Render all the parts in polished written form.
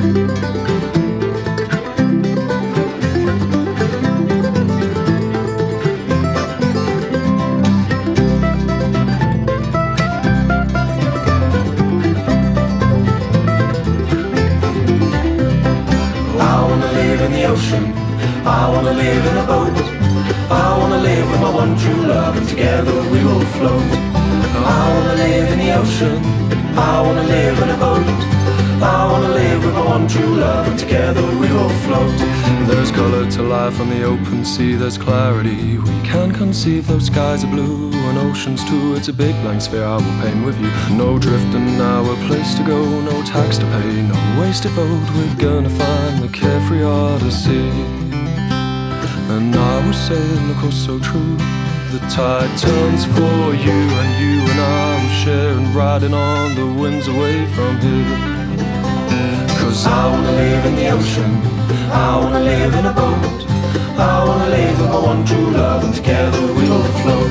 I wanna live in a boat. I wanna live with my one true love, and together we will float. I wanna live in the ocean. I wanna live in a boat. I wanna live with my one true love, and together we will float. There's colour to life on the open sea, there's clarity. We can conceive those skies are blue and oceans too. It's a big blank sphere I will paint with you. No drifting now, a place to go, no tax to pay, no wasted vote. We're gonna find the carefree odyssey. And I will sail the coast so true. The tide turns for you, and you and I will share and riding on the winds away from here. Cause I wanna live in the ocean. I wanna live in a boat. I wanna live with my one true love, and together we will float.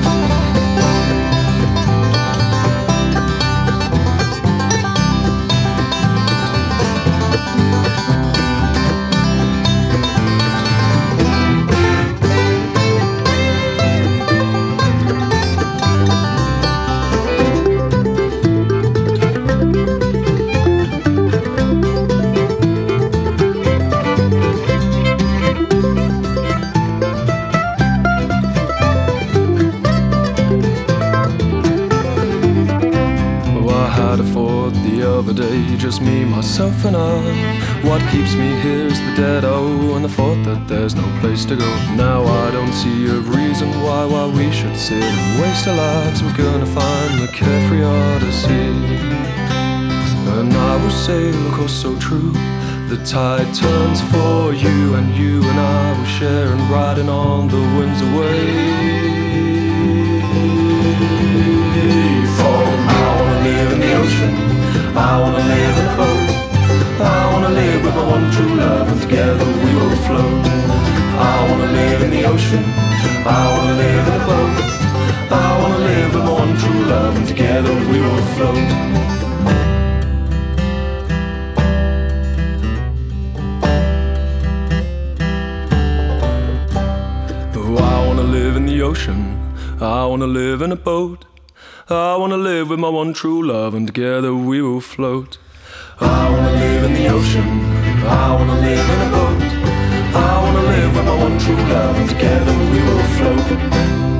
Just me, myself and I. What keeps me here is the dead oh, and the thought that there's no place to go. Now I don't see a reason why we should sit and waste our lives. We're gonna find the carefree odyssey. And I will sail the coast so true. The tide turns for you, and you and I will share and riding on the winds away. For I wanna live in the ocean. I wanna live in a boat. I wanna live with my one true love, and together we will float. I wanna live in the ocean. I wanna live in a boat. I wanna live with my one true love, and together we will float. I wanna live in the ocean. I wanna live in a boat. I wanna live with my one true love, and together we will float. I wanna live in the ocean. I wanna live in a boat. I wanna live with my one true love, and together we will float.